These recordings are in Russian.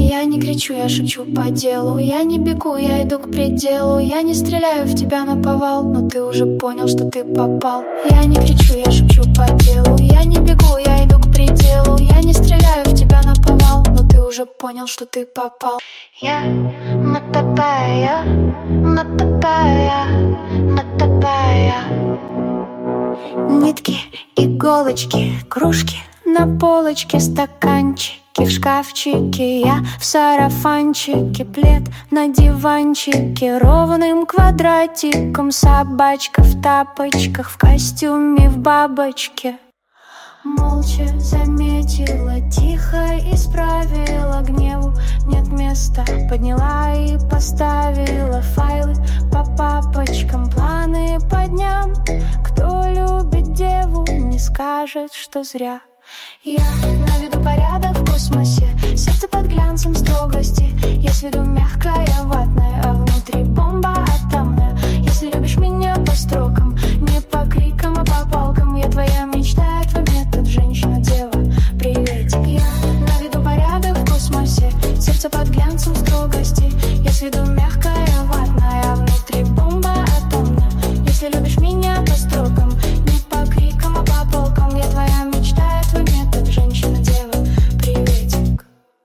Я не кричу, я шучу по делу. Я не бегу, я иду к пределу. Я не стреляю в тебя наповал, но ты уже понял, что ты попал. Я не кричу, я шучу по делу. Я не бегу, я иду к пределу. Я не стреляю в тебя наповал, но ты уже понял, что ты попал. Я мотопая, мотопая, мотопая. Нитки, иголочки, кружки на полочке, стаканчики в шкафчике. Я в сарафанчике, плед на диванчике, ровным квадратиком. Собачка в тапочках, в костюме, в бабочке. Молча заметила, тихо исправила, гневу нет места. Подняла и поставила файлы по папочкам, планы по дням. Кто любит деву, не скажет, что зря. Я наведу порядок в космосе, сердце под глянцем строгости. Я с виду мягкая, ватная, а внутри бомба атомная. Если любишь меня по строкам, не по крикам, а по палкам. Я твоя мечта, я твой метод, женщина-дева, приветик. Я наведу порядок в космосе, сердце под глянцем строгости. Я с виду мягкая, ватная, а внутри бомба атомная. Если любишь меня по строкам, не по крикам, а по полкам. Я твоя мечта, я твой метод, женщина-дева, приветик.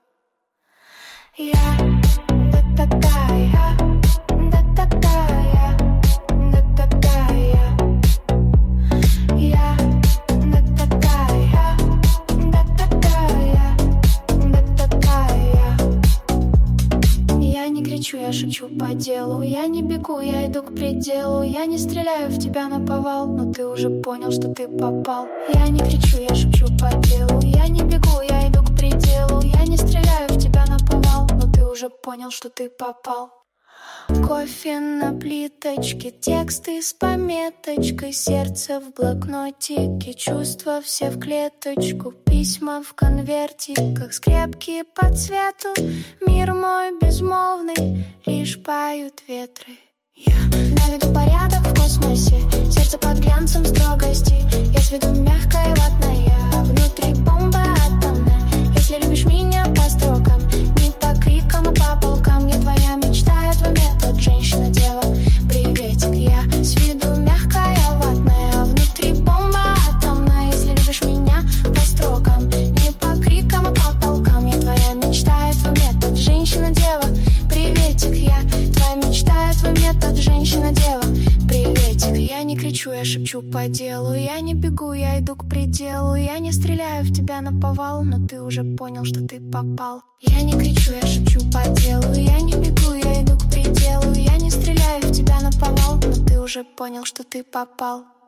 Я да такая, да такая, да такая. Я да такая, да такая, да такая. Я не кричу, я шучу по делу. Я не бегу, я иду к пределу. Я не стреляю в тебя наповал, но ты уже понял, что ты попал. Я не кричу, я шучу по делу. Я не бегу, я иду к пределу. Я не стреляю в тебя наповал, но ты уже понял, что ты попал. Кофе на плиточке, тексты с пометочкой, сердце в блокнотике, чувства все в клеточку, письма в конвертиках, скрепки по цвету. Мир мой безмолвный, лишь поют ветры. Я наведу порядок в космосе, сердце под глянцем строгости. Я с виду мягкая, ватная, а внутри бомба атомная. Если любишь меня по строкам, не по крикам, а по полкам. Я твоя мечта, я твой метод, женщина-дева, приветик. Я с виду мягкая, ватная, а внутри бомба атомная. Если любишь меня по строкам, не по крикам, а по полкам. Я твоя мечта, я твой метод, женщина-дева, приветик. Я твоя мечта, я твой метод, женщина-дева, приветик. Я не кричу, я шепчу по делу. Я не бегу, я иду к пределу. Я не стреляю в тебя наповал, но ты уже понял, что ты попал. Я не кричу, я шепчу по делу. Я не бегу, я иду к пределу. Я не стреляю в тебя наповал, но ты уже понял, что ты попал.